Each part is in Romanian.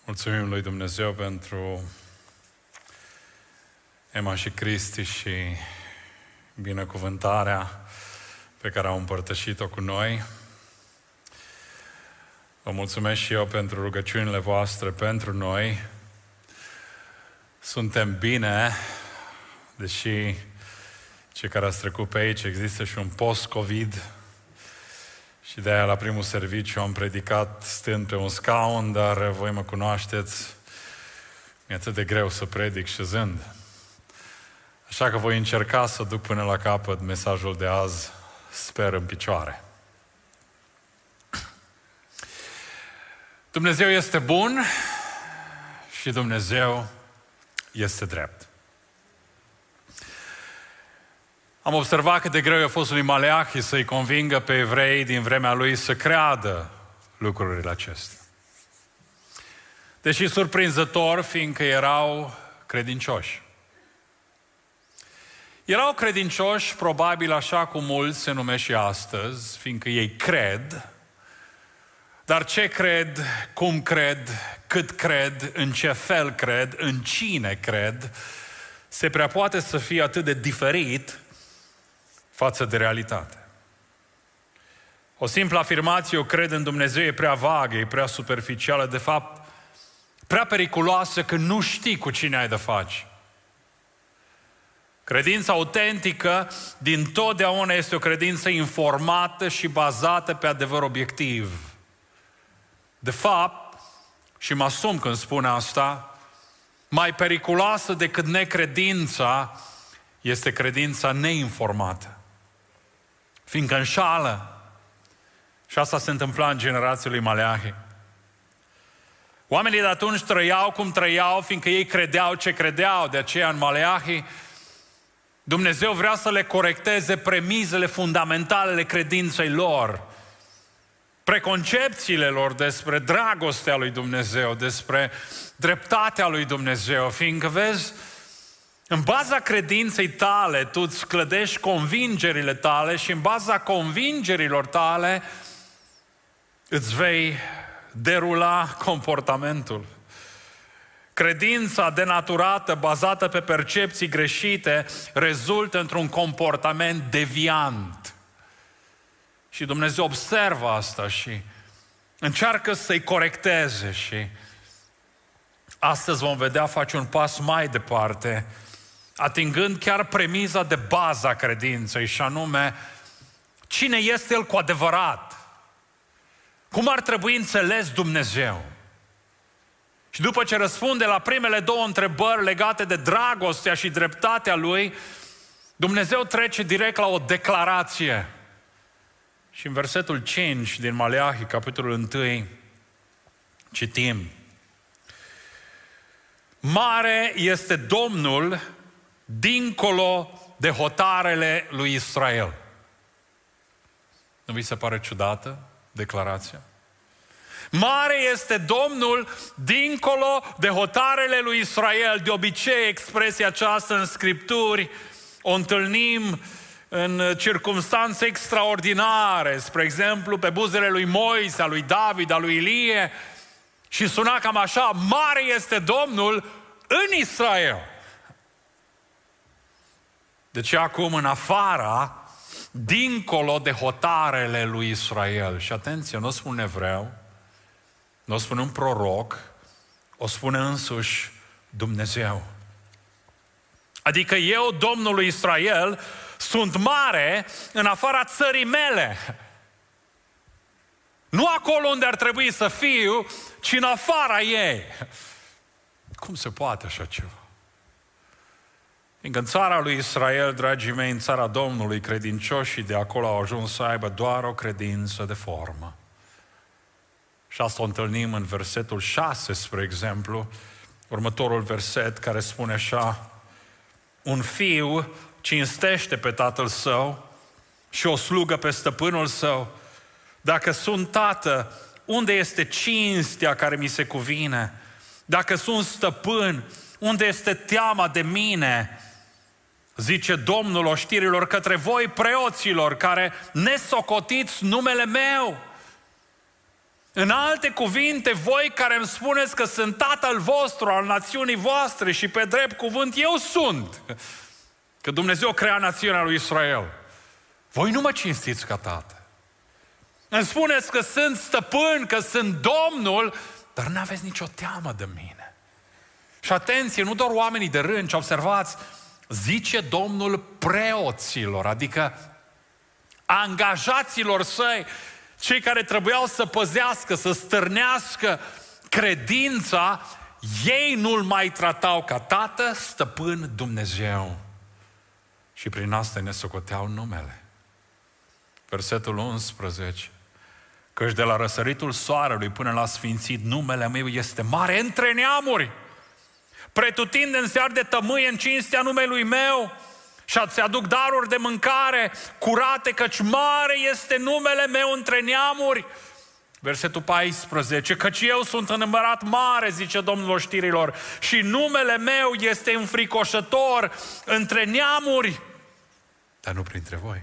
Mulțumim lui Dumnezeu pentru Emma și Cristi și binecuvântarea pe care au împărtășit-o cu noi. Vă mulțumesc și eu pentru rugăciunile voastre pentru noi. Suntem bine, deși cei care ați trecut pe aici, există și un post-COVID și de-aia la primul serviciu am predicat stând pe un scaun, dar voi mă cunoașteți, mi-e atât de greu să predic șezând. Așa că voi încerca să duc până la capăt mesajul de azi, sper în picioare. Dumnezeu este bun și Dumnezeu este drept. Am observat cât de greu a fost lui Maleahi să-i convingă pe evrei din vremea lui să creadă lucrurile acestea. Deși surprinzător, fiindcă erau credincioși. Erau credincioși, probabil așa cum mulți se numesc și astăzi, fiindcă ei cred, dar ce cred, cum cred, cât cred, în ce fel cred, în cine cred, se prea poate să fie atât de diferit față de realitate. O simplă afirmație, eu cred în Dumnezeu, e prea vagă, e prea superficială, de fapt, prea periculoasă că nu știi cu cine ai de face. Credința autentică dintotdeauna este o credință informată și bazată pe adevăr obiectiv. De fapt, și mă asum când spun asta, mai periculoasă decât necredința este credința neinformată. Fiindcă înșală. Și asta se întâmpla în generația lui Maleahi. Oamenii de atunci trăiau cum trăiau, fiindcă ei credeau ce credeau. De aceea în Maleahi Dumnezeu vrea să le corecteze premizele fundamentale ale credinței lor. Preconcepțiile lor despre dragostea lui Dumnezeu, despre dreptatea lui Dumnezeu. Fiindcă, vezi, în baza credinței tale, tu îți clădești convingerile tale și în baza convingerilor tale îți vei derula comportamentul. Credința denaturată, bazată pe percepții greșite, rezultă într-un comportament deviant. Și Dumnezeu observă asta și încearcă să-i corecteze și astăzi vom vedea face un pas mai departe, atingând chiar premiza de bază a credinței și anume, cine este El cu adevărat? Cum ar trebui înțeles Dumnezeu? Și după ce răspunde la primele două întrebări legate de dragostea și dreptatea Lui, Dumnezeu trece direct la o declarație. Și în versetul 5 din Maleahi, capitolul 1, citim: Mare este Domnul dincolo de hotarele lui Israel. Nu vi se pare ciudată declarația? Mare este Domnul dincolo de hotarele lui Israel. De obicei, expresia aceasta în Scripturi o întâlnim în circumstanțe extraordinare, spre exemplu, pe buzele lui Moise, a lui David, a lui Ilie, și suna cam așa: mare este Domnul în Israel. Deci acum în afara, dincolo de hotarele lui Israel. Și atenție, nu o spune evreu, nu o spune un proroc, o spune însuși Dumnezeu. Adică eu, Domnul lui Israel, sunt mare în afara țării mele. Nu acolo unde ar trebui să fiu, ci în afara ei. Cum se poate așa ceva? Fiindcă în țara lui Israel, dragii mei, în țara Domnului, credincioșii de acolo au ajuns să aibă doar o credință de formă. Și asta o întâlnim în versetul 6, spre exemplu, următorul verset care spune așa: un fiu cinstește pe tatăl său și o slugă pe stăpânul său. Dacă sunt tată, unde este cinstea care mi se cuvine? Dacă sunt stăpân, unde este teama de mine? Zice Domnul oștirilor către voi, preoților, care nesocotiți numele meu. În alte cuvinte, voi care îmi spuneți că sunt tatăl vostru, al națiunii voastre și pe drept cuvânt eu sunt, că Dumnezeu crea națiunea lui Israel, voi nu mă cinstiți ca tată. Îmi spuneți că sunt stăpân, că sunt Domnul, dar nu aveți nicio teamă de mine. Și atenție, nu doar oamenii de rând, ci observați, zice Domnul preoților, adică angajaților săi, cei care trebuiau să păzească, să stârnească credința, ei nu-L mai tratau ca Tată, Stăpân, Dumnezeu. Și prin asta ne socoteau numele. Versetul 11. Căci de la răsăritul soarelui până la sfințit, numele meu este mare între neamuri. Pretutindeni se arde tămâie în cinstea numelui meu și ați aduc daruri de mâncare curate, căci mare este numele meu între neamuri. Versetul 14. Căci eu sunt înămărat mare, zice Domnul oștirilor, și numele meu este înfricoșător între neamuri, dar nu printre voi.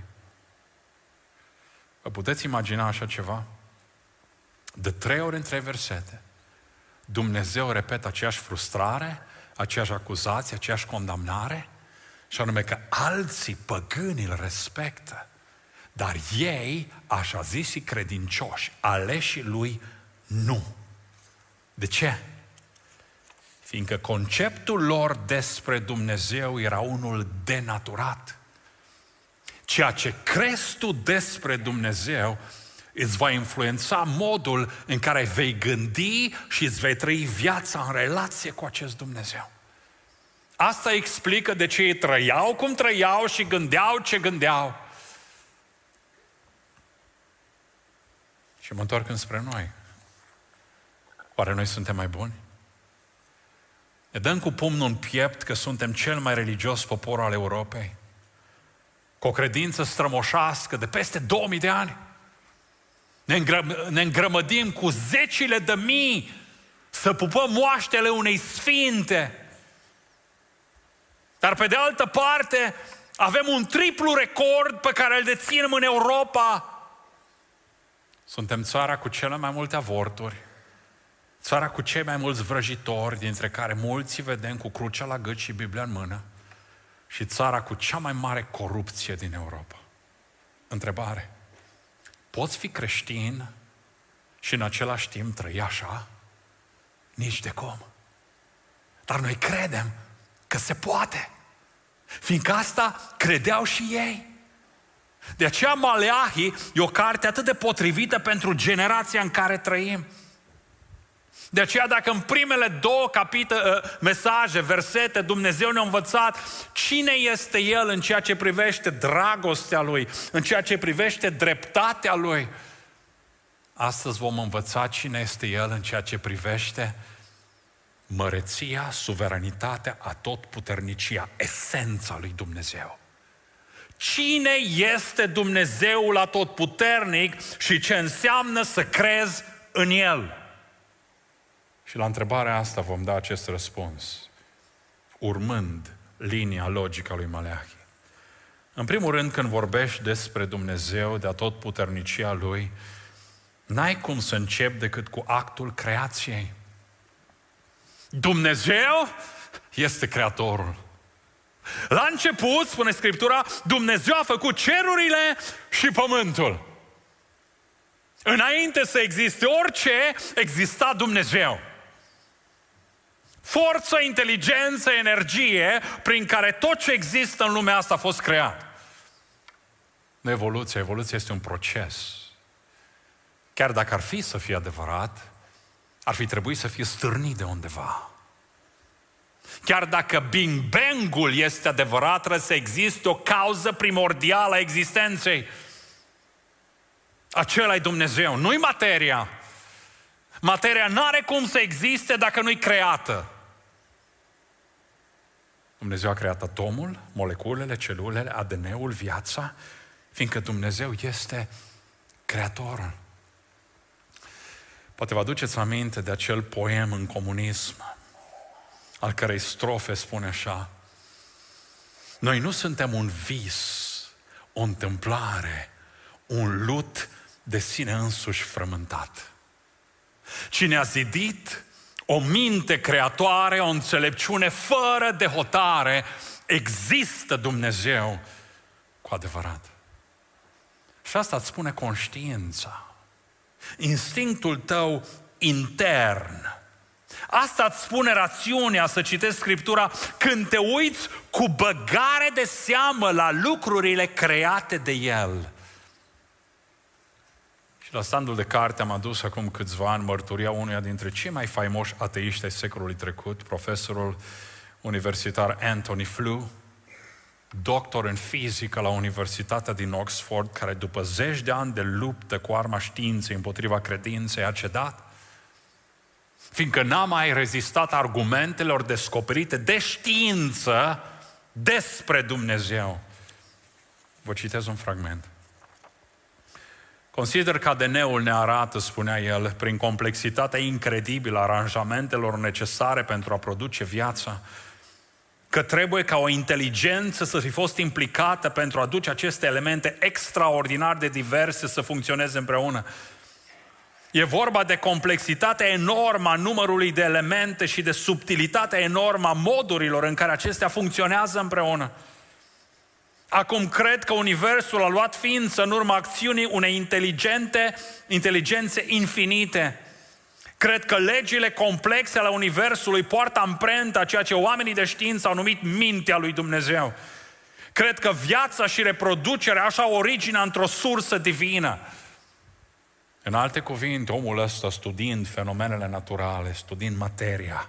Vă puteți imagina așa ceva? De 3 ori în 3 versete, Dumnezeu repetă aceeași frustrare, aceeași acuzație, aceeași condamnare, și anume că alții păgâni îl respectă, dar ei, așa zisi credincioși, aleșii lui, nu. De ce? Fiindcă conceptul lor despre Dumnezeu era unul denaturat. Ceea ce crezi tu despre Dumnezeu îți va influența modul în care vei gândi și îți vei trăi viața în relație cu acest Dumnezeu. Asta explică de ce ei trăiau cum trăiau și gândeau ce gândeau. Și mă întorc înspre noi. Oare noi suntem mai buni? Ne dăm cu pumnul în piept că suntem cel mai religios popor al Europei, cu o credință strămoșească de peste 2000 de ani. Ne îngrămădim cu zecile de mii să pupăm moaștele unei sfinte. Dar pe de altă parte, avem un triplu record pe care îl deținem în Europa. Suntem țara cu cele mai multe avorturi, țara cu cei mai mulți vrăjitori, dintre care mulți vedem cu crucea la gât și Biblia în mână, și țara cu cea mai mare corupție din Europa. Întrebare: poți fi creștin și în același timp trăi așa? Nici de cum. Dar noi credem că se poate, fiindcă asta credeau și ei. De aceea Maleahi e o carte atât de potrivită pentru generația în care trăim. De aceea dacă în primele 2 mesaje, versete, Dumnezeu ne-a învățat cine este El în ceea ce privește dragostea Lui, în ceea ce privește dreptatea Lui, astăzi vom învăța cine este El în ceea ce privește măreția, suveranitatea, atotputernicia, esența lui Dumnezeu. Cine este Dumnezeul atotputernic și ce înseamnă să crezi în El? Și la întrebarea asta vom da acest răspuns, urmând linia logică a lui Maleahi. În primul rând, când vorbești despre Dumnezeu, de atotputernicia Lui, n-ai cum să începi decât cu actul creației. Dumnezeu este Creatorul. La început, spune Scriptura, Dumnezeu a făcut cerurile și pământul. Înainte să existe orice, exista Dumnezeu. Forță, inteligență, energie, prin care tot ce există în lumea asta a fost creat. Nu evoluția. Evoluția este un proces. Chiar dacă ar fi să fie adevărat, ar fi trebuit să fie stârnit de undeva. Chiar dacă Big Bang-ul este adevărat, trebuie să existe o cauză primordială a existenței. Acela-i Dumnezeu, nu-i materia. Materia n-are cum să existe dacă nu-i creată. Dumnezeu a creat atomul, moleculele, celulele, ADN-ul, viața, fiindcă Dumnezeu este Creatorul. Poate vă aduceți aminte de acel poem în comunism, al cărei strofe spune așa: noi nu suntem un vis, o întâmplare, un lut de sine însuși frământat. cine a zidit o minte creatoare, o înțelepciune fără de hotare, există Dumnezeu cu adevărat. Și asta îți spune conștiința, instinctul tău intern. Asta îți spune rațiunea să citești Scriptura când te uiți cu băgare de seamă la lucrurile create de El. Și la standul de carte am adus acum câțiva ani mărturia unuia dintre cei mai faimoși ateiști ai secolului trecut, profesorul universitar Anthony Flew, doctor în fizică la Universitatea din Oxford, care după zeci de ani de luptă cu arma științei împotriva credinței a cedat, fiindcă n-a mai rezistat argumentelor descoperite de știință despre Dumnezeu. Vă citez un fragment. Consider că ADN-ul ne arată, spunea el, prin complexitatea incredibilă a aranjamentelor necesare pentru a produce viața, că trebuie ca o inteligență să fi fost implicată pentru a aduce aceste elemente extraordinar de diverse să funcționeze împreună. E vorba de complexitatea enormă a numărului de elemente și de subtilitatea enormă a modurilor în care acestea funcționează împreună. Acum cred că Universul a luat ființă în urma acțiunii unei inteligențe infinite. Cred că legile complexe ale Universului poartă amprenta ceea ce oamenii de știință au numit mintea lui Dumnezeu. Cred că viața și reproducerea așa au originea într-o sursă divină. În alte cuvinte, omul ăsta, studiind fenomenele naturale, studiind materia,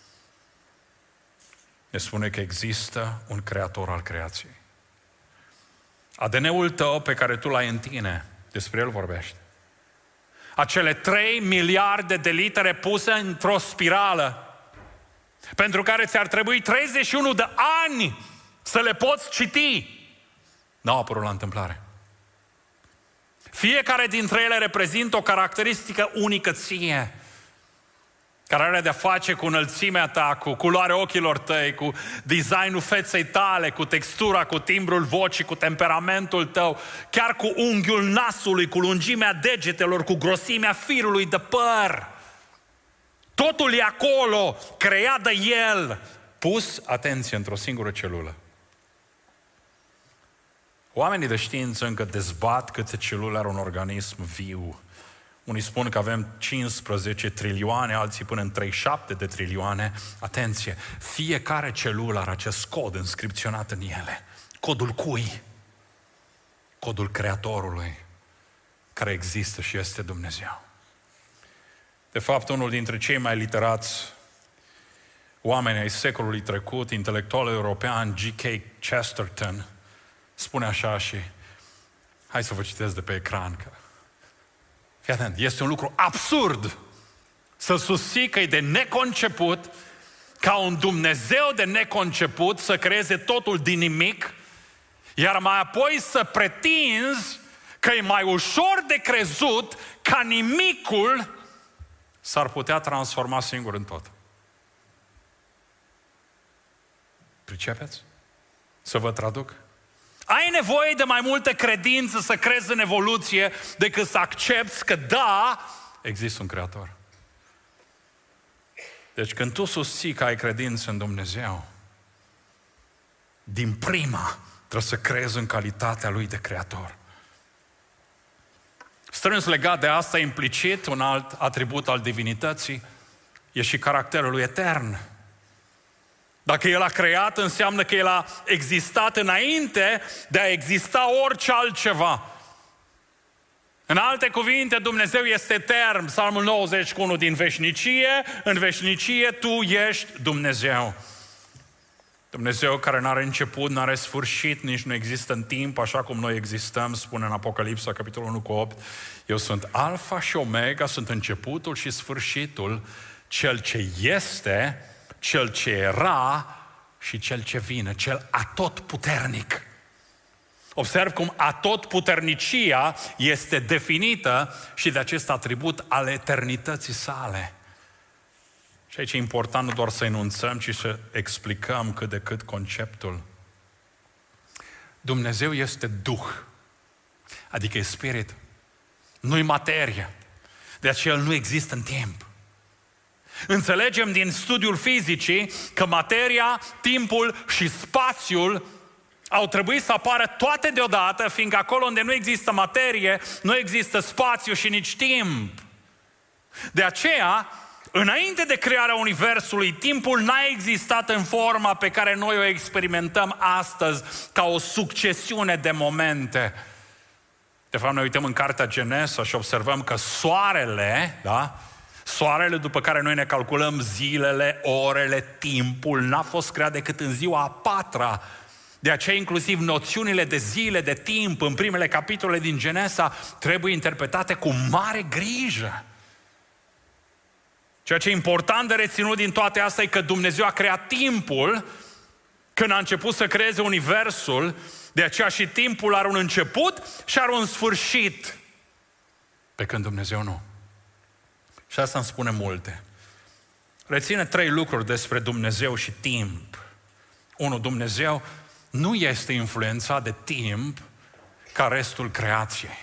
ne spune că există un creator al creației. ADN-ul tău pe care tu l-ai în tine, despre el vorbește. Acele 3 miliarde de litere puse într-o spirală, pentru care ți-ar trebui 31 de ani să le poți citi, n-au apărut la întâmplare. Fiecare dintre ele reprezintă o caracteristică unică ție, care are de-a face cu înălțimea ta, cu culoarea ochilor tăi, cu designul feței tale, cu textura, cu timbrul vocii, cu temperamentul tău, chiar cu unghiul nasului, cu lungimea degetelor, cu grosimea firului de păr. Totul e acolo, creat de El, pus, atenție, într-o singură celulă. Oamenii de știință încă dezbat câte celule are un organism viu. Unii spun că avem 15 trilioane, alții până în 37 de trilioane. Atenție, fiecare celulă are acest cod înscripționat în ele. Codul cui? Codul Creatorului, care există și este Dumnezeu. De fapt, unul dintre cei mai literați oameni ai secolului trecut, intelectualul european G.K. Chesterton, spune așa și hai să vă citesc de pe ecran că fii atent, este un lucru absurd să susții că e de neconceput ca un Dumnezeu de neconceput să creeze totul din nimic, iar mai apoi să pretinzi că e mai ușor de crezut ca nimicul s-ar putea transforma singur în tot. Pricepeți? Să vă traduc? Ai nevoie de mai multă credință să crezi în evoluție decât să accepti că da, există un Creator. Deci când tu susții că ai credință în Dumnezeu, din prima trebuie să crezi în calitatea Lui de Creator. Strâns legat de asta, implicit, un alt atribut al divinității e și caracterul Lui etern. Dacă El a creat, înseamnă că El a existat înainte de a exista orice altceva. În alte cuvinte, Dumnezeu este etern. Psalmul 91 din veșnicie, în veșnicie Tu ești Dumnezeu. Dumnezeu care n-are început, n-are sfârșit, nici nu există în timp, așa cum noi existăm, spune în Apocalipsa, capitolul 1:8. Eu sunt Alfa și Omega, sunt începutul și sfârșitul, Cel ce este, Cel ce era și Cel ce vine, Cel atotputernic. Observ cum atotputernicia este definită și de acest atribut al eternității sale. Și aici e important nu doar să enunțăm, ci să explicăm cât de cât conceptul. Dumnezeu este Duh, adică e spirit, nu-i materie. De aceea El nu există în timp. Înțelegem din studiul fizicii că materia, timpul și spațiul au trebuit să apară toate deodată, fiindcă acolo unde nu există materie, nu există spațiu și nici timp. De aceea, înainte de crearea Universului, timpul n-a existat în forma pe care noi o experimentăm astăzi, ca o succesiune de momente. De fapt, ne uităm în cartea Genesa și observăm că soarele, da? Soarele după care noi ne calculăm zilele, orele, timpul, n-a fost creat decât în ziua a patra. De aceea, inclusiv noțiunile de zile, de timp, în primele capitole din Genesa, trebuie interpretate cu mare grijă. Ceea ce e important de reținut din toate astea e că Dumnezeu a creat timpul când a început să creeze Universul, de aceea și timpul are un început și are un sfârșit. Pe când Dumnezeu nu. Și asta îmi spune multe. Reține 3 lucruri despre Dumnezeu și timp. 1. Dumnezeu nu este influențat de timp ca restul creației.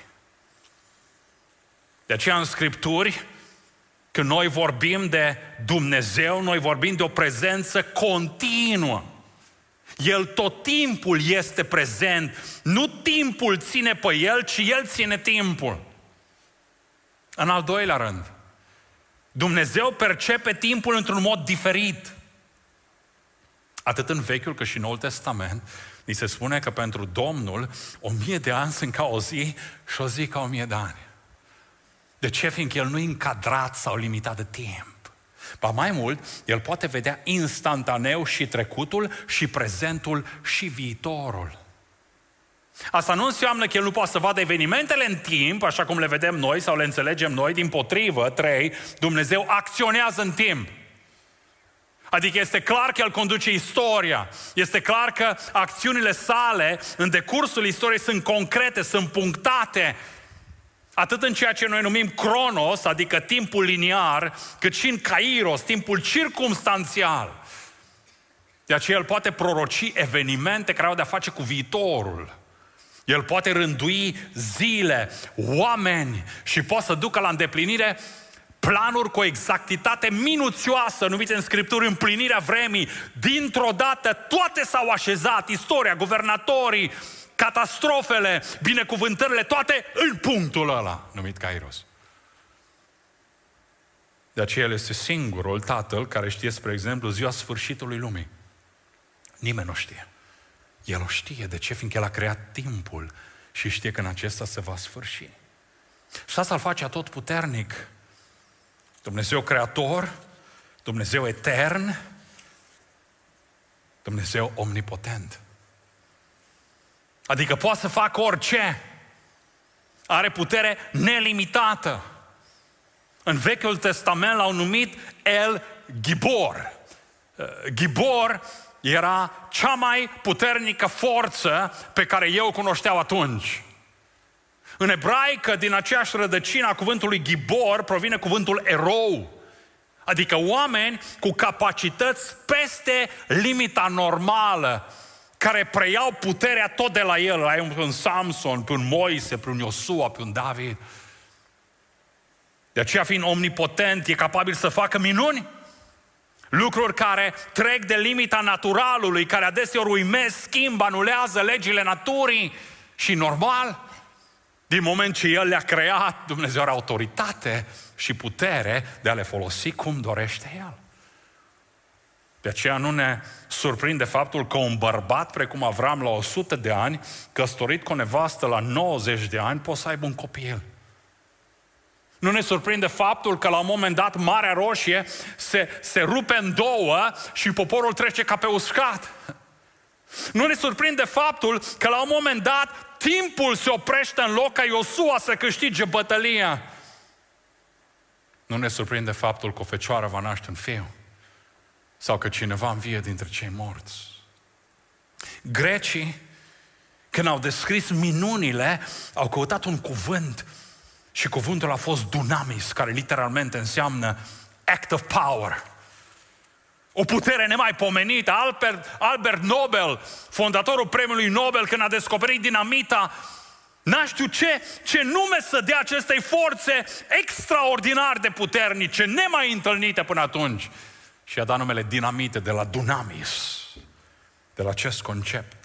De aceea în Scripturi, când noi vorbim de Dumnezeu, noi vorbim de o prezență continuă. El tot timpul este prezent. Nu timpul ține pe El, ci El ține timpul. În al doilea rând, Dumnezeu percepe timpul într-un mod diferit. Atât în Vechiul cât și în Noul Testament, ni se spune că pentru Domnul 1000 de ani sunt ca o zi și o zi ca 1000 de ani. De ce? Fiindcă El nu e încadrat sau limitat de timp. Ba mai mult, El poate vedea instantaneu și trecutul, și prezentul, și viitorul. Asta nu înseamnă că El nu poate să vadă evenimentele în timp, așa cum le vedem noi sau le înțelegem noi, dimpotrivă. 3. Dumnezeu acționează în timp. Adică este clar că El conduce istoria. Este clar că acțiunile sale în decursul istoriei sunt concrete, sunt punctate. Atât în ceea ce noi numim cronos, adică timpul liniar, cât și în kairos, timpul circumstanțial. De aceea El poate proroci evenimente care au de-a face cu viitorul. El poate rândui zile, oameni și poate să ducă la îndeplinire planuri cu o exactitate minuțioasă, numite în Scripturi împlinirea vremii. Dintr-o dată toate s-au așezat, istoria, guvernatorii, catastrofele, binecuvântările, toate în punctul ăla, numit Kairos. De aceea El este singurul Tatăl care știe, spre exemplu, ziua sfârșitului lumii. Nimeni nu știe. El o știe. De ce? Fiindcă El a creat timpul și știe că în acesta se va sfârși. Și asta îl face atotputernic. Dumnezeu creator, Dumnezeu etern, Dumnezeu omnipotent. Adică poate să facă orice. Are putere nelimitată. În Vechiul Testament l-au numit El Gibor. Gibor era cea mai puternică forță pe care eu o cunoșteau atunci. În ebraică, din aceeași rădăcină a cuvântului Gibor, provine cuvântul erou. Adică oameni cu capacități peste limita normală, care preiau puterea tot de la el. Ai un Samson, pe un Moise, pe un Iosua, pe un David. De aceea, fiind omnipotent, e capabil să facă minuni, lucruri care trec de limita naturalului, care adeseori uimesc, schimbă, anulează legile naturii și normal, din moment ce El le-a creat, Dumnezeu are autoritate și putere de a le folosi cum dorește El. De aceea nu ne surprinde faptul că un bărbat precum Avram la 100 de ani, căsătorit cu o nevastă la 90 de ani, poate să aibă un copil. Nu ne surprinde faptul că la un moment dat Marea Roșie se rupe în două și poporul trece ca pe uscat. Nu ne surprinde faptul că la un moment dat timpul se oprește în loc ca Iosua să câștige bătălia. Nu ne surprinde faptul că o fecioară va naște un fiu sau că cineva învie dintre cei morți. Grecii, când au descris minunile, au căutat un cuvânt și cuvântul a fost dunamis, care literalmente înseamnă act of power. O putere nemaipomenită. Albert Nobel, fondatorul premiului Nobel, când a descoperit dinamita, N-a știu ce nume să dea acestei forțe extraordinar de puternice, nemai întâlnite până atunci. Și a dat numele dinamite de la dunamis, de la acest concept.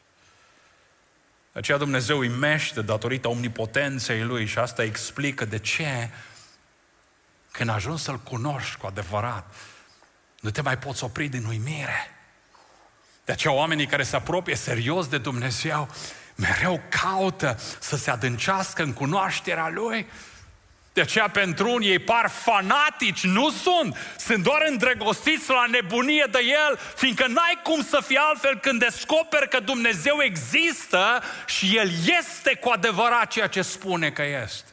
De aceea Dumnezeu imește datorită omnipotenței Lui și asta explică de ce când ajungi să-L cunoști cu adevărat, nu te mai poți opri din uimire. De aceea oamenii care se apropie serios de Dumnezeu mereu caută să se adâncească în cunoașterea Lui. De aceea pentru unii ei par fanatici, nu sunt doar îndrăgostiți la nebunie de El, fiindcă n-ai cum să fii altfel când descoperi că Dumnezeu există și El este cu adevărat ceea ce spune că este.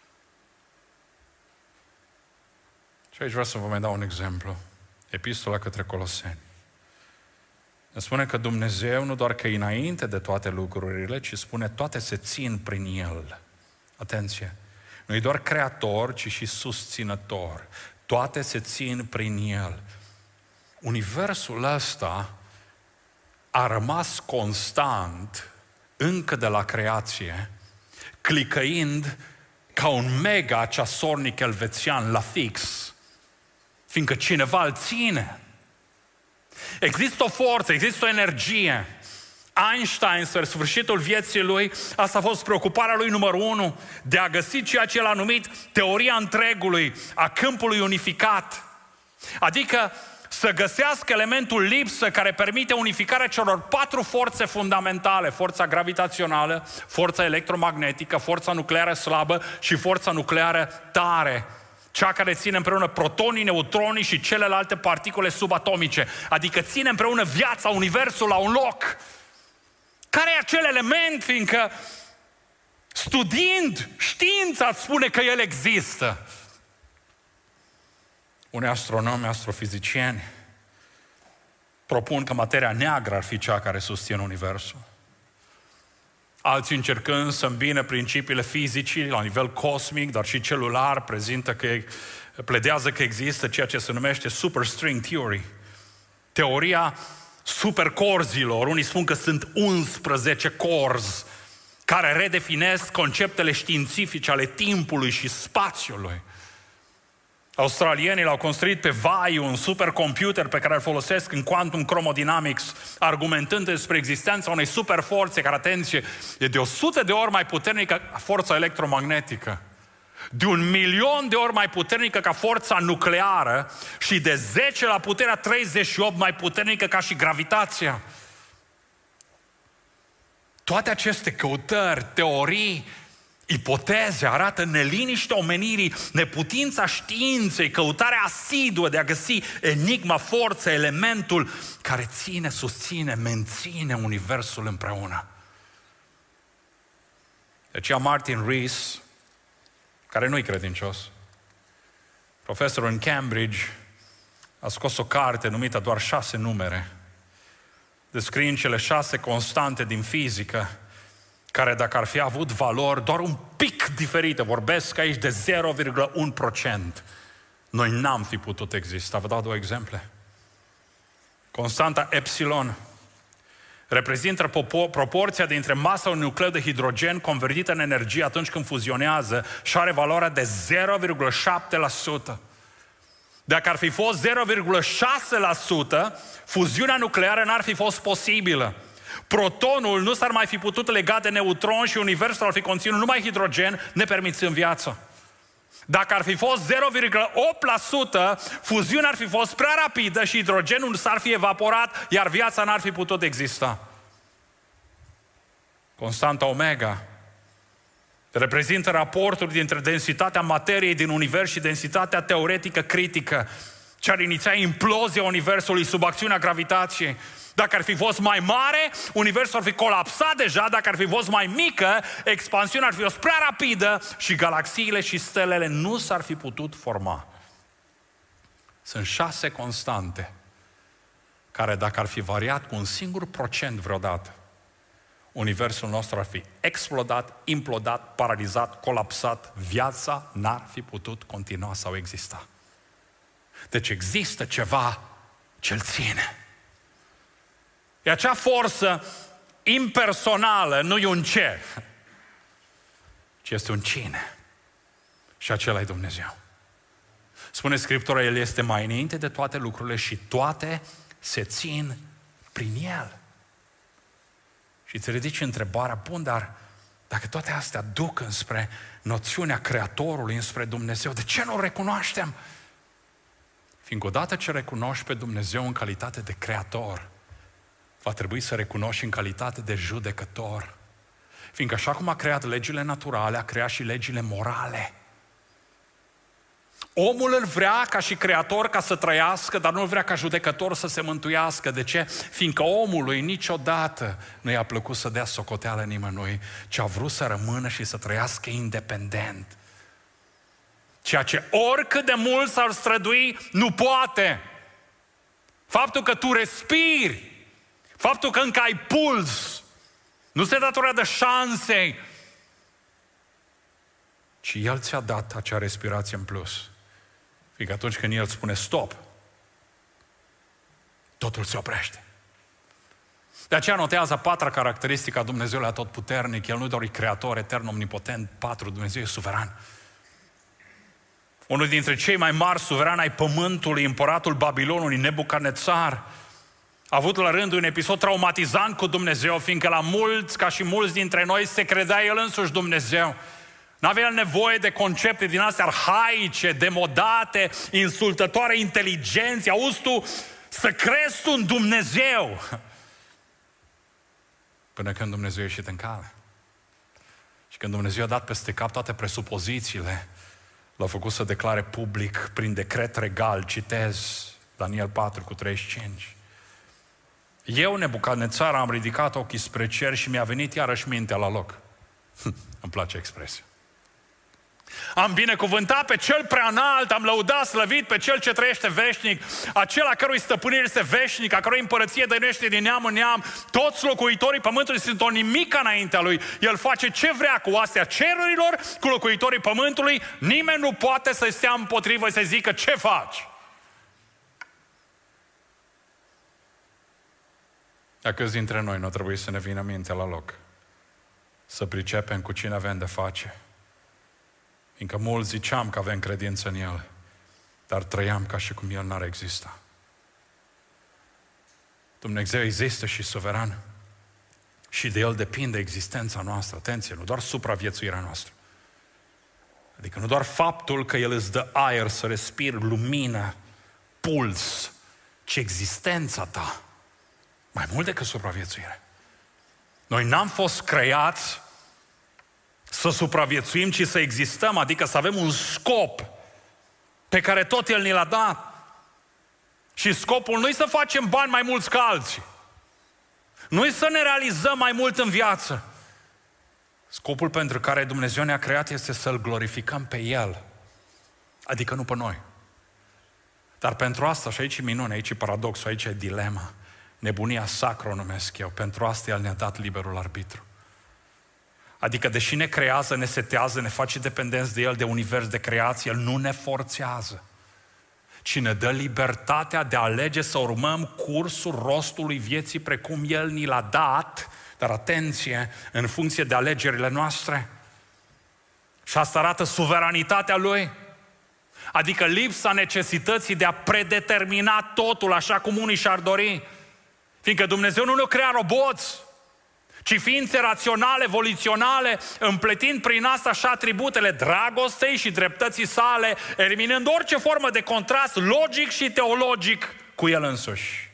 Și aici vreau să vă mai dau un exemplu. Epistola către Coloseni. Ne spune că Dumnezeu nu doar că e înainte de toate lucrurile, ci spune toate se țin prin El. Atenție! Nu e doar creator, ci și susținător. Toate se țin prin El. Universul ăsta a rămas constant încă de la creație, clicăind ca un mega ceasornic elvețian la fix, fiindcă cineva îl ține. Există o forță, există o energie. Einstein, spre sfârșitul vieții lui, asta a fost preocuparea lui numărul 1, de a găsi ceea ce el a numit teoria întregului, a câmpului unificat. Adică să găsească elementul lipsă care permite unificarea celor 4 forțe fundamentale: forța gravitațională, forța electromagnetică, forța nucleară slabă și forța nucleară tare. Cea care ține împreună protonii, neutronii și celelalte particule subatomice. Adică ține împreună viața, universul la un loc. Care e acel element? Fiindcă studiind știința îți spune că el există. Unii astronomi, astrofizicieni propun că materia neagră ar fi cea care susține universul. Alții, încercând să îmbină principiile fizicii la nivel cosmic, dar și celular, pledează că există ceea ce se numește superstring theory. Teoria supercorzilor. Unii spun că sunt 11 corzi care redefinesc conceptele științifice ale timpului și spațiului. Australienii l-au construit pe Vayu, un supercomputer pe care îl folosesc în quantum chromodynamics, argumentând despre existența unei superforțe care, atenție, e de 100 de ori mai puternică ca forța electromagnetică, de 1.000.000 de ori mai puternică ca forța nucleară și de 10 la puterea 38 mai puternică ca și gravitația. Toate aceste căutări, teorii, ipoteze arată neliniștea omenirii, neputința științei, căutarea asiduă de a găsi enigma, forța, elementul care ține, susține, menține universul împreună. De aceea Martin Rees, care nu-i credincios, profesor în Cambridge, a scos o carte numită Doar 6 numere, descriind cele 6 constante din fizică, care dacă ar fi avut valori doar un pic diferite, vorbesc aici de 0,1%, noi n-am fi putut exista. Vă dau 2 exemple. Constanta epsilon reprezintă proporția dintre masa unui nucleu de hidrogen convertită în energie atunci când fuzionează și are valoarea de 0,7%. Dacă ar fi fost 0,6%, fuziunea nucleară n-ar fi fost posibilă. Protonul nu s-ar mai fi putut lega de neutron și universul ar fi conținut numai hidrogen, nepermițând viață. Dacă ar fi fost 0,8%, fuziunea ar fi fost prea rapidă și hidrogenul s-ar fi evaporat, iar viața n-ar fi putut exista. Constanta omega reprezintă raportul dintre densitatea materiei din univers și densitatea teoretică critică, ce ar iniția implozia universului sub acțiunea gravitației. Dacă ar fi fost mai mare, universul ar fi colapsat deja. Dacă ar fi fost mai mică, expansiunea ar fi fost prea rapidă și galaxiile și stelele nu s-ar fi putut forma. Sunt 6 constante care, dacă ar fi variat cu un singur procent vreodată, universul nostru ar fi explodat, implodat, paralizat, colapsat. Viața n-ar fi putut continua sau exista. Deci există ceva ce-l ține. E acea forță impersonală, nu e un cer. ci este un cine. Și acela e Dumnezeu. Spune Scriptura, El este mai înainte de toate lucrurile și toate se țin prin El. Și îți ridici întrebarea, bun, dar dacă toate astea duc înspre noțiunea Creatorului, înspre Dumnezeu, de ce nu recunoaștem? Fiindcă odată ce recunoști pe Dumnezeu în calitate de Creator, va trebui să recunoști în calitate de judecător. Fiindcă așa cum a creat legile naturale, a creat și legile morale. Omul îl vrea ca și creator ca să trăiască, dar nu îl vrea ca judecător să se mântuiască. De ce? Fiindcă omului niciodată nu i-a plăcut să dea socoteală nimănui, ci a vrut să rămână și să trăiască independent. Ceea ce oricât de mult s-ar strădui, nu poate. Faptul că tu respiri, faptul că încă ai puls, nu se datorează șansei, ci El ți-a dat acea respirație în plus. Fiindcă atunci când El spune stop, totul se oprește. De aceea notează a patra caracteristică a Dumnezeului Atotputernic. El nu doar e creator, etern, omnipotent. 4. Dumnezeu e suveran. Unul dintre cei mai mari suverani ai pământului, împăratul Babilonului, Nebucadnețar, a avut la rândul un episod traumatizant cu Dumnezeu, fiindcă la mulți, ca și mulți dintre noi, se credea El însuși Dumnezeu. N-avea El nevoie de concepte din astea arhaice, demodate, insultătoare inteligențe. Auzi tu, să crezi tu în Dumnezeu. Până când Dumnezeu a ieșit în cale. Și când Dumnezeu a dat peste cap toate presupozițiile, l-a făcut să declare public, prin decret regal, citez, Daniel 4:35. Eu, Nebucadnețar, am ridicat ochii spre cer și mi-a venit iarăși mintea la loc. Îmi place expresia. Am binecuvântat pe Cel Preanalt, am lăudat, slăvit pe Cel ce trăiește veșnic, acela cărui stăpânire este veșnic, a cărui împărăție dăinuiește din neam în neam. Toți locuitorii pământului sunt o nimica înaintea Lui. El face ce vrea cu astea cerurilor, cu locuitorii pământului. Nimeni nu poate să stea împotrivă, să zică ce faci. Dacă dintre noi nu trebuie să ne vină mintea la loc, să pricepem cu cine avem de face. Fiindcă mulți ziceam că avem credință în El, dar trăiam ca și cum El n-ar exista. Dumnezeu există și suveran și de El depinde existența noastră. Atenție, nu doar supraviețuirea noastră. Adică nu doar faptul că El îți dă aer să respiri, lumină, puls, ci existența ta. Mai mult decât supraviețuire. Noi n-am fost creați să supraviețuim, ci să existăm, adică să avem un scop pe care tot El ni l-a dat. Și scopul nu-i să facem bani mai mulți ca alții. Nu-i să ne realizăm mai mult în viață. Scopul pentru care Dumnezeu ne-a creat este să-L glorificăm pe El. Adică nu pe noi. Dar pentru asta, și aici e minune, aici e paradoxul, aici e dilema. Nebunia sacră o numesc eu. Pentru asta El ne-a dat liberul arbitru. Adică deși ne creează, ne setează, ne face dependenți de El, de univers, de creație, El nu ne forțează, ci ne dă libertatea de a alege să urmăm cursul rostului vieții precum El ni l-a dat, dar atenție, în funcție de alegerile noastre. Și asta arată suveranitatea Lui. Adică lipsa necesității de a predetermina totul așa cum unii și-ar dori. Fiindcă Dumnezeu nu ne-a creat roboți, ci ființe raționale, voliționale, împletind prin asta și atributele dragostei și dreptății sale, eliminând orice formă de contrast logic și teologic cu El însuși.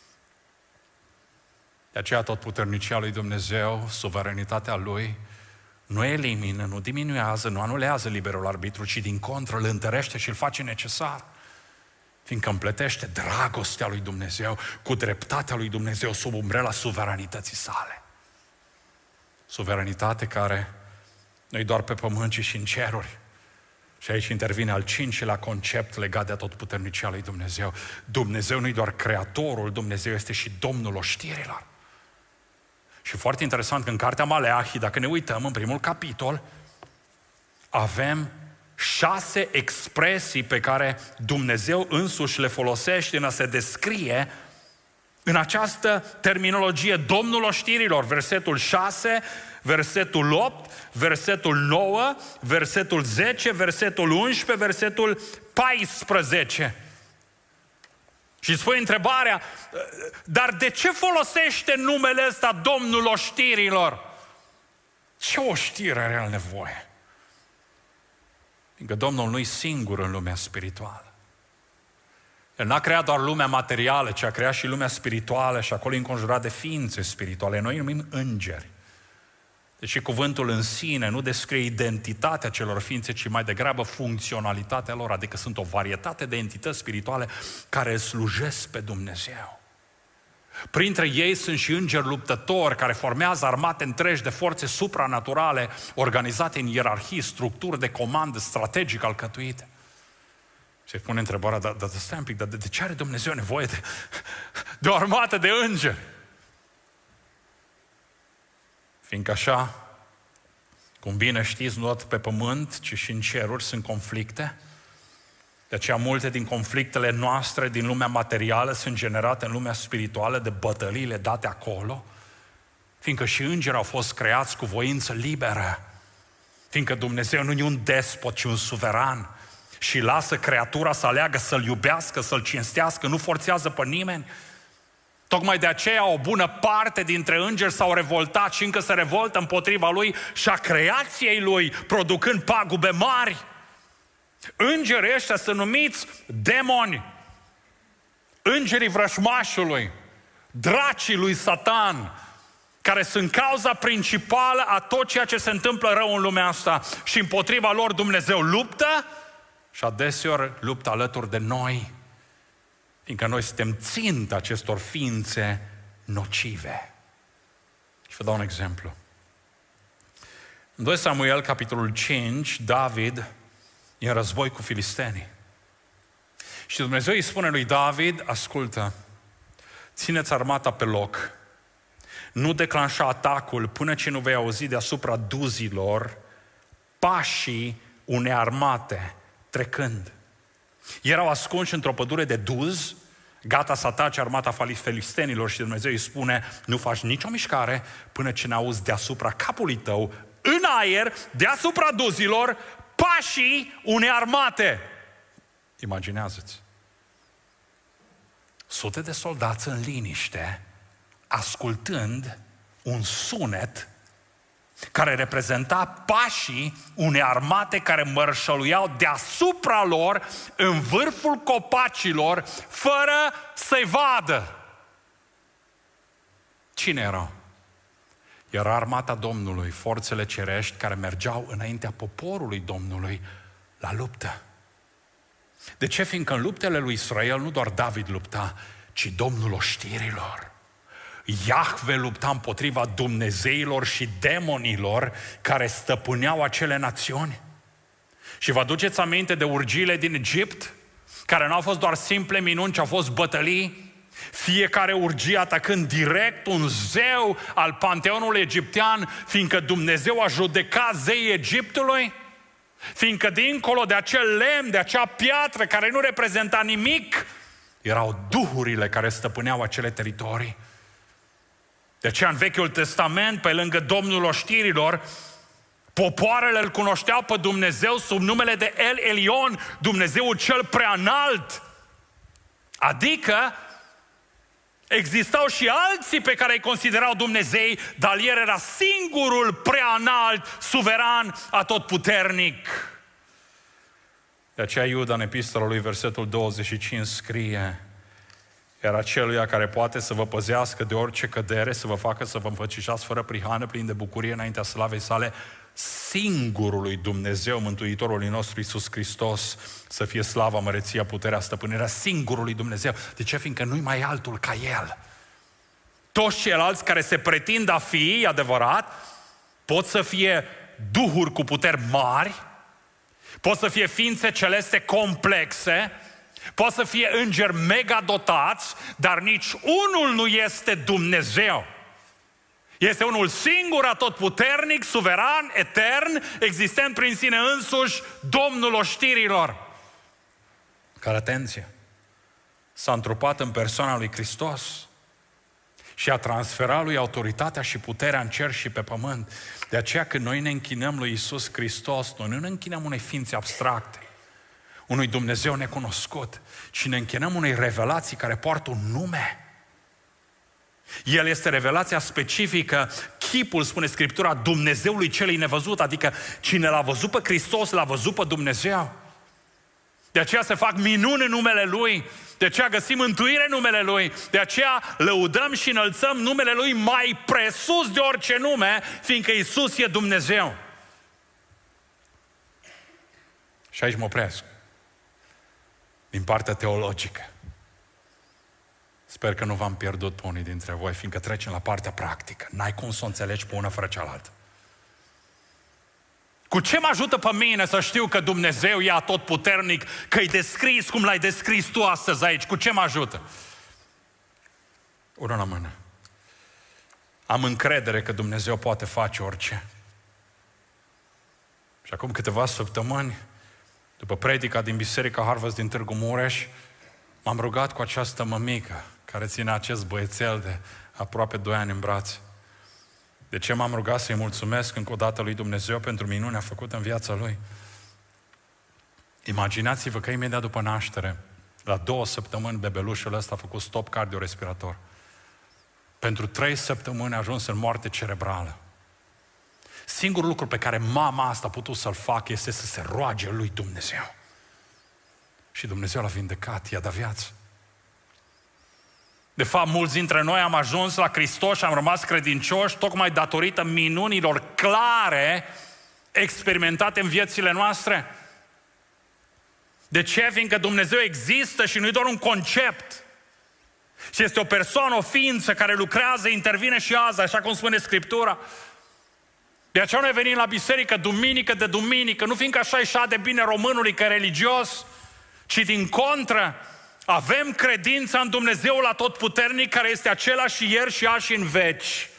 De aceea totputernicia lui Dumnezeu, suveranitatea Lui, nu elimină, nu diminuează, nu anulează liberul arbitru, ci din contră îl întărește și îl face necesar. Fiindcă împletește dragostea lui Dumnezeu cu dreptatea lui Dumnezeu sub umbrela suveranității sale. Suveranitate care nu-i doar pe pământ, ci și în ceruri. Și aici intervine al 5-lea concept legat de atotputernicia lui Dumnezeu. Dumnezeu nu-i doar creatorul, Dumnezeu este și Domnul oștirilor. Și foarte interesant că în cartea Maleahi, dacă ne uităm în primul capitol, avem 6 expresii pe care Dumnezeu însuși le folosește în a se descrie în această terminologie, Domnul oștirilor, versetul 6, versetul 8, versetul 9, versetul 10, versetul 11, versetul 14. Și îți pui întrebarea, dar de ce folosește numele ăsta Domnul oștirilor? Ce oștire are el nevoie? Fiindcă Domnul nu-i singur în lumea spirituală. El n-a creat doar lumea materială, ci a creat și lumea spirituală și acolo e înconjurat de ființe spirituale. Noi îi numim îngeri. Deci cuvântul în sine nu descrie identitatea celor ființe, ci mai degrabă funcționalitatea lor, adică sunt o varietate de entități spirituale care slujesc pe Dumnezeu. Printre ei sunt și îngeri luptători care formează armate întregi de forțe supranaturale organizate în ierarhii, structuri de comandă strategic alcătuite. Și pune întrebarea, dar stai un pic, dar de ce are Dumnezeu nevoie de o armată de îngeri? Fiindcă așa, cum bine știți, nu doar pe pământ, ci și în ceruri sunt conflicte. De aceea multe din conflictele noastre din lumea materială sunt generate în lumea spirituală de bătăliile date acolo, fiindcă și îngerii au fost creați cu voință liberă, fiindcă Dumnezeu nu e un despot, ci un suveran și lasă creatura să aleagă să-L iubească, să-L cinstească, nu forțează pe nimeni. Tocmai de aceea o bună parte dintre îngeri s-au revoltat și încă se revoltă împotriva Lui și a creației Lui, producând pagube mari. Îngerii ăștia sunt numiți demoni, îngerii vrăjmașului, dracii lui Satan, care sunt cauza principală a tot ceea ce se întâmplă rău în lumea asta și împotriva lor Dumnezeu luptă și adeseori luptă alături de noi, fiindcă noi suntem ținta acestor ființe nocive. Și vă dau un exemplu. În 2 Samuel, capitolul 5, David e în război cu filistenii. Și Dumnezeu îi spune lui David, ascultă, țineți armata pe loc, nu declanșa atacul până ce nu vei auzi deasupra duzilor pașii unei armate trecând. Erau ascunși într-o pădure de duz, gata să atace armata filistenilor și Dumnezeu îi spune, nu faci nicio mișcare până ce n-auzi deasupra capului tău, în aer, deasupra duzilor, pașii unei armate. Imaginează-ți. Sute de soldați în liniște, ascultând un sunet care reprezenta pașii unei armate care mărșăluiau deasupra lor, în vârful copacilor, fără să-i vadă. Cine erau? Era armata Domnului, forțele cerești care mergeau înaintea poporului Domnului la luptă. De ce? Fiindcă în luptele lui Israel nu doar David lupta, ci Domnul oștirilor. Iahve lupta împotriva dumnezeilor și demonilor care stăpâneau acele națiuni. Și vă aduceți aminte de urgiile din Egipt, care nu au fost doar simple minuni, ci au fost bătălii? Fiecare urgie atacând direct un zeu al panteonului egiptean, fiindcă Dumnezeu a judecat zeii Egiptului, fiindcă dincolo de acel lemn, de acea piatră care nu reprezenta nimic, erau duhurile care stăpâneau acele teritorii. De aceea în Vechiul Testament, pe lângă Domnul oștirilor, popoarele îl cunoșteau pe Dumnezeu sub numele de El Elion, Dumnezeul cel preanalt. Adică existau și alții pe care îi considerau Dumnezei, dar El era singurul preanalt, suveran, atotputernic. De aceea Iuda, în epistola lui, versetul 25, scrie: era celuia care poate să vă păzească de orice cădere, să vă facă să vă înfățișați fără prihană, plin de bucurie înaintea slavei sale, singurului Dumnezeu, Mântuitorului nostru Iisus Hristos, să fie slava, măreția, puterea, stăpânirea singurului Dumnezeu. De ce? Fiindcă nu-i mai altul ca El. Toți ceilalți care se pretind a fi, adevărat, pot să fie duhuri cu puteri mari, pot să fie ființe celeste complexe, pot să fie îngeri mega dotați, dar nici unul nu este Dumnezeu. Este unul singur, atotputernic, suveran, etern, existent prin sine însuși, Domnul oștirilor, care, atenție, s-a întrupat în persoana lui Hristos și a transferat lui autoritatea și puterea în cer și pe pământ. De aceea când noi ne închinăm lui Iisus Hristos, noi nu ne închinăm unei ființe abstracte, unui Dumnezeu necunoscut, ci ne închinăm unei revelații care poartă un nume. El este revelația specifică, chipul, spune Scriptura, Dumnezeului celui nevăzut, adică cine l-a văzut pe Hristos, l-a văzut pe Dumnezeu. De aceea se fac minuni în numele Lui, de aceea găsim mântuire în numele Lui, de aceea lăudăm și înălțăm numele Lui mai presus de orice nume, fiindcă Iisus e Dumnezeu. Și aici mă opresc. Din partea teologică. Sper că nu v-am pierdut pe unii dintre voi, fiindcă trecem la partea practică. N-ai cum să o înțelegi pe una fără cealaltă. Cu ce mă ajută pe mine să știu că Dumnezeu e atotputernic, că e descris cum l-ai descris tu astăzi aici? Cu ce mă ajută? Una la mână. Am încredere că Dumnezeu poate face orice. Și acum câteva săptămâni, după predica din Biserica Harvest din Târgu Mureș, m-am rugat cu această mămică care ține acest băiețel de aproape 2 ani în brațe. De ce m-am rugat să-i mulțumesc încă o dată lui Dumnezeu pentru minunea făcută în viața lui? Imaginați-vă că imediat după naștere, la 2 săptămâni, bebelușul ăsta a făcut stop cardiorespirator. Pentru 3 săptămâni a ajuns în moarte cerebrală. Singurul lucru pe care mama asta a putut să-l facă este să se roage lui Dumnezeu. Și Dumnezeu l-a vindecat, i-a dat viață. De fapt, mulți dintre noi am ajuns la Hristos și am rămas credincioși tocmai datorită minunilor clare experimentate în viețile noastre. De ce? Fiindcă Dumnezeu există și nu e doar un concept. Și este o persoană, o ființă care lucrează, intervine și azi, așa cum spune Scriptura. De aceea noi venim la biserică duminică de duminică, nu fiindcă așa e de bine românului că e religios, ci din contră, avem credința în Dumnezeul atotputernic care este același și ieri și azi și în veci.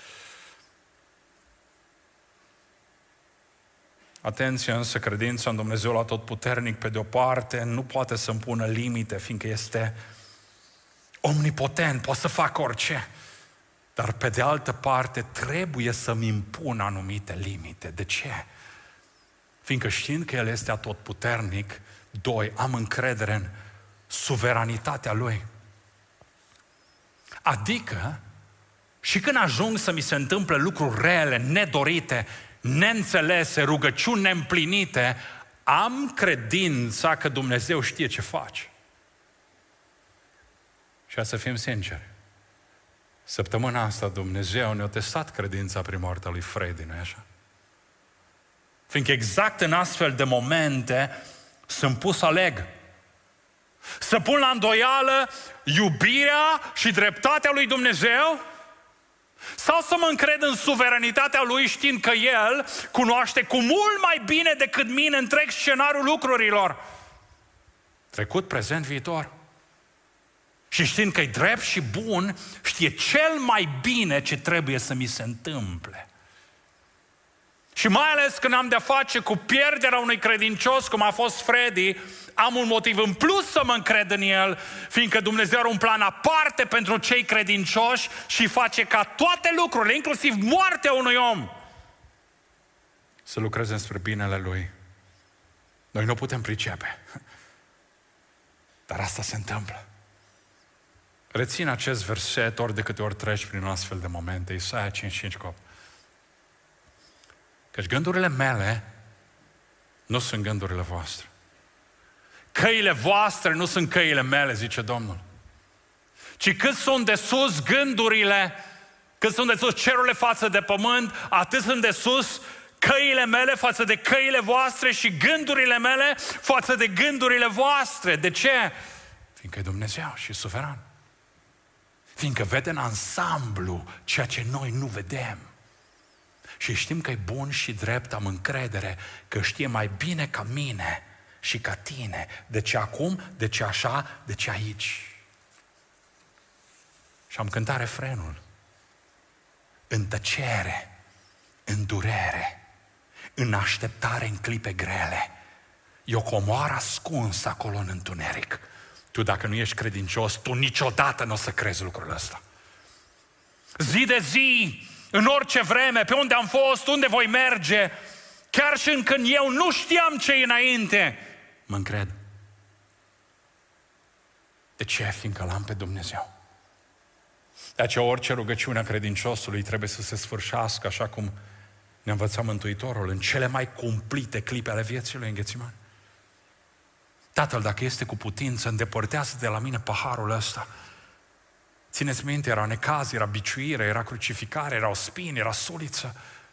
Atenție însă, credința în Dumnezeul atotputernic, pe de-o parte, nu poate să-mi pună limite, fiindcă este omnipotent, poate să facă orice. Dar pe de altă parte, trebuie să-mi impun anumite limite. De ce? Fiindcă știind că El este atotputernic, 2, am încredere în suveranitatea Lui. Adică, și când ajung să mi se întâmple lucruri rele, nedorite, neînțelese, rugăciuni neîmplinite, am credința că Dumnezeu știe ce face. Și să fim sinceri, săptămâna asta Dumnezeu ne-a testat credința prin moartea lui Freddy, nu-i așa? Fiindcă exact în astfel de momente sunt pus să aleg. Să pun la îndoială iubirea și dreptatea lui Dumnezeu sau să mă încred în suveranitatea Lui știind că El cunoaște cu mult mai bine decât mine întreg scenariul lucrurilor. Trecut, prezent, viitor. Și știind că e drept și bun, știe cel mai bine ce trebuie să mi se întâmple. Și mai ales când am de-a face cu pierderea unui credincios, cum a fost Freddy, am un motiv în plus să mă încred în el, fiindcă Dumnezeu are un plan aparte pentru cei credincioși și face ca toate lucrurile, inclusiv moartea unui om, să lucreze spre binele Lui. Noi nu putem pricepe, dar asta se întâmplă. Rețin acest verset ori de câte ori treci prin astfel de momente, Isaia 55:8. Căci gândurile mele nu sunt gândurile voastre. Căile voastre nu sunt căile mele, zice Domnul. Ci cât sunt de sus gândurile, cât sunt de sus cerurile față de pământ, atât sunt de sus căile mele față de căile voastre și gândurile mele față de gândurile voastre. De ce? Fiindcă e Dumnezeu și e suveran. Fiindcă vede în ansamblu ceea ce noi nu vedem. Și știm că e bun și drept, am încredere că știe mai bine ca mine și ca tine. De ce acum, de ce așa, de ce aici. Și am cântat refrenul. În tăcere, în durere, în așteptare, în clipe grele. E o comoară ascunsă acolo în întuneric. Tu dacă nu ești credincios, tu niciodată nu o să crezi lucrul ăsta. zi de zi, în orice vreme, pe unde am fost, unde voi merge, chiar și când eu nu știam ce-i înainte, mă încred. De ce? Fiindcă l-am pe Dumnezeu. De aceea orice rugăciune a credinciosului trebuie să se sfârșească, așa cum ne învăța Mântuitorul, în cele mai cumplite clipe ale vieții lui în Ghețimani. Tatăl, dacă este cu putință, îndepărtează de la mine paharul ăsta. Țineți minte, era necaz, era biciuire, era crucificare, erau spini, era suliță.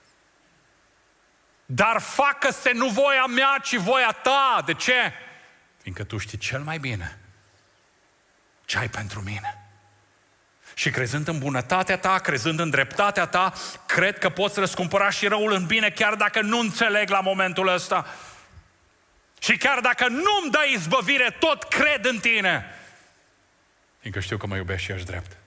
Dar facă-se nu voia mea, ci voia ta. De ce? Fiindcă tu știi cel mai bine ce ai pentru mine. Și crezând în bunătatea ta, crezând în dreptatea ta, cred că poți răscumpăra și răul în bine, chiar dacă nu înțeleg la momentul ăsta. Și chiar dacă nu-mi dai izbăvire, tot cred în tine. Fiindcă știu că mă iubești și ești drept.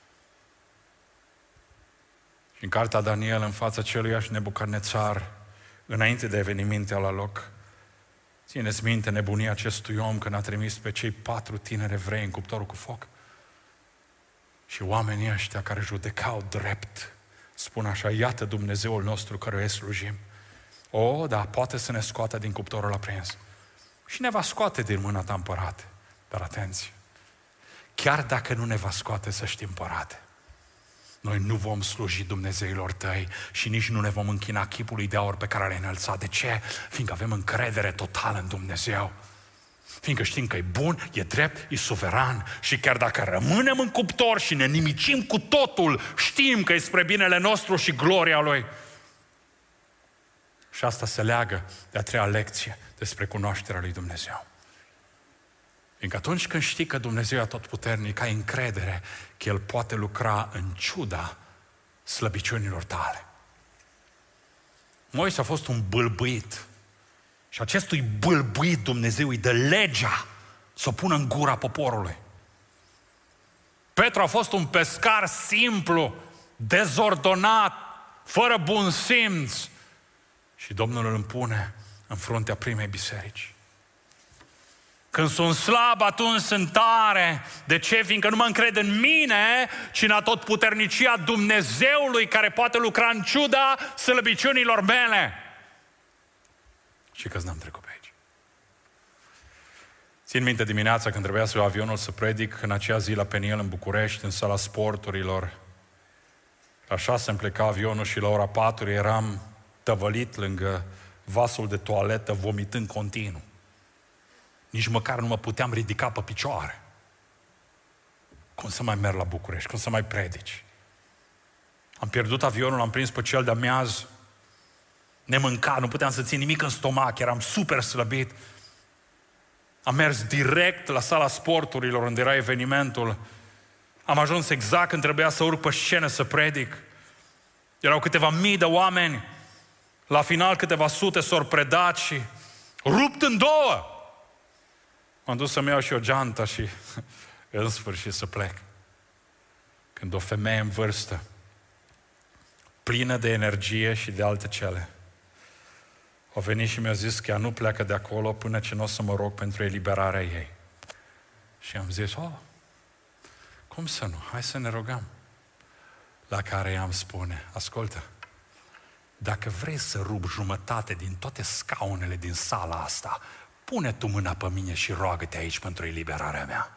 Și în cartea Daniel, în fața celuiași Nebucadnețar, înainte de evenimente la loc, țineți minte nebunia acestui om când a trimis pe cei 4 tineri evrei în cuptorul cu foc. Și oamenii ăștia care judecau drept spun așa: iată Dumnezeul nostru căruia îi slujim. O, da, poate să ne scoată din cuptorul aprins. Și ne va scoate din mâna ta, împărate. Dar atenție, chiar dacă nu ne va scoate, să știm, împărate, noi nu vom sluji Dumnezeilor tăi și nici nu ne vom închina chipului de aur pe care l-ai înălțat. De ce? Fiindcă avem încredere totală în Dumnezeu. Fiindcă știm că e bun, e drept, e suveran și chiar dacă rămânem în cuptor și ne nimicim cu totul, știm că e spre binele nostru și gloria Lui. Și asta se leagă de a treia lecție despre cunoașterea lui Dumnezeu. Fiindcă atunci când știi că Dumnezeu e atotputernic, ai încredere că El poate lucra în ciuda slăbiciunilor tale. Moise a fost un bâlbâit și acestui bâlbâit Dumnezeu îi dă legea să o pună în gura poporului. Petru a fost un pescar simplu, dezordonat, fără bun simț și Domnul îl împune în fruntea primei biserici. Când sunt slab, atunci sunt tare. De ce? Fiindcă nu mă încred în mine, ci în atotputernicia Dumnezeului care poate lucra în ciuda slăbiciunilor mele. Și că n-am trecut pe aici. Țin minte dimineața când trebuia să iau avionul să predic, în acea zi la Peniel în București, în sala sporturilor. La 6 îmi pleca avionul și la ora 4 eram tăvălit lângă vasul de toaletă, vomitând continuu. Nici măcar nu mă puteam ridica pe picioare. Cum să mai merg la București? Cum să mai predici? Am pierdut avionul, am prins pe cel de amiază. Nemâncat, nu puteam să țin nimic în stomac, eram super slăbit. Am mers direct la sala sporturilor unde era evenimentul. Am ajuns exact când trebuia să urc pe scenă să predic. Erau câteva mii de oameni. La final câteva sute s-au predat și rupt în două. M-am dus să-mi iau și o geantă și în sfârșit să plec. Când o femeie în vârstă, plină de energie și de alte cele, a venit și mi-a zis că ea nu pleacă de acolo până ce nu o să mă rog pentru eliberarea ei. Și am zis, cum să nu? Hai să ne rugăm. La care ea îmi spune, ascultă, dacă vrei să rup jumătate din toate scaunele din sala asta, pune tu mâna pe mine și roagă-te aici pentru eliberarea mea.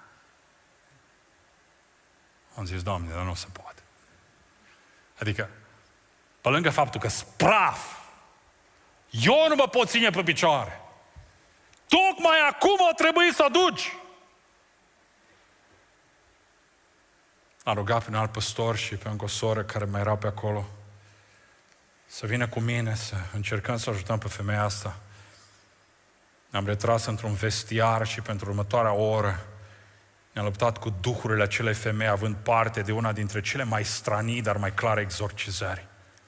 Am zis, Doamne, dar nu se poate. Adică, pe lângă faptul că-s praf, eu nu mă pot ține pe picioare. Tocmai acum o trebuie să duci. Am rugat pe un alt păstor și pe încă o soră care mai erau pe acolo să vină cu mine, să încercăm să ajutăm pe femeia asta. Ne-am retras într-un vestiar și pentru următoarea oră ne-am luptat cu duhurile acelei femei, având parte de una dintre cele mai stranii, dar mai clare exorcizări.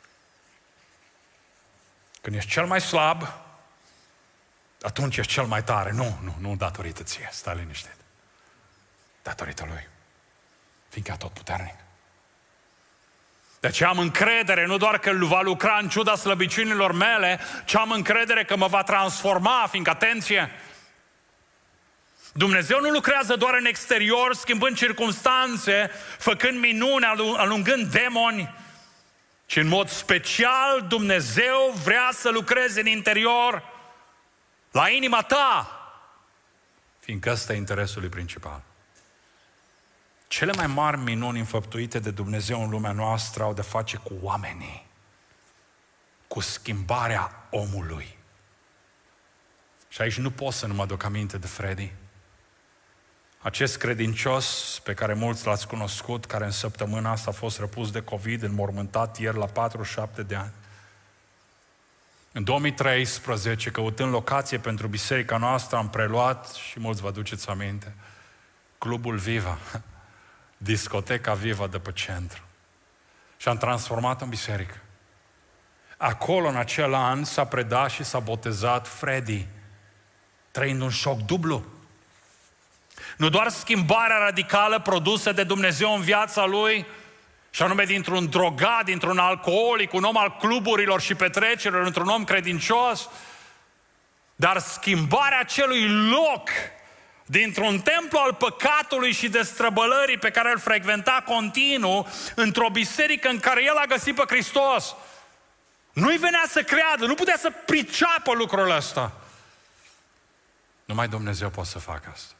Când ești cel mai slab, atunci ești cel mai tare. Nu datorită ție, stai liniștit. Datorită Lui. Fiindcă e atotputernic. De aceea am încredere, nu doar că va lucra în ciuda slăbiciunilor mele, ci am încredere că mă va transforma, fiindcă, atenție, Dumnezeu nu lucrează doar în exterior, schimbând circumstanțe, făcând minuni, alungând demoni, ci în mod special Dumnezeu vrea să lucreze în interior, la inima ta, fiindcă ăsta e interesul lui principal. Cele mai mari minuni înfăptuite de Dumnezeu în lumea noastră au de face cu oamenii, cu schimbarea omului. Și aici nu pot să nu mă aduc aminte de Freddy. Acest credincios pe care mulți l-ați cunoscut, care în săptămâna asta a fost răpus de COVID, înmormântat ieri la 47 de ani. În 2013, căutând locație pentru biserica noastră, am preluat, și mulți vă aduceți aminte, Clubul Viva, discoteca Viva de pe centru. Și am transformat în biserică. Acolo, în acel an, s-a predat și s-a botezat Freddy, trăind un șoc dublu. Nu doar schimbarea radicală produsă de Dumnezeu în viața lui, și anume dintr-un drogat, dintr-un alcoolic, un om al cluburilor și petrecerilor, într-un om credincios, dar schimbarea acelui loc dintr-un templu al păcatului și destrăbălării pe care îl frecventa continuu, într-o biserică în care el a găsit pe Hristos. Nu-i venea să creadă, nu putea să priceapă lucrul ăsta. Numai Dumnezeu poate să facă asta.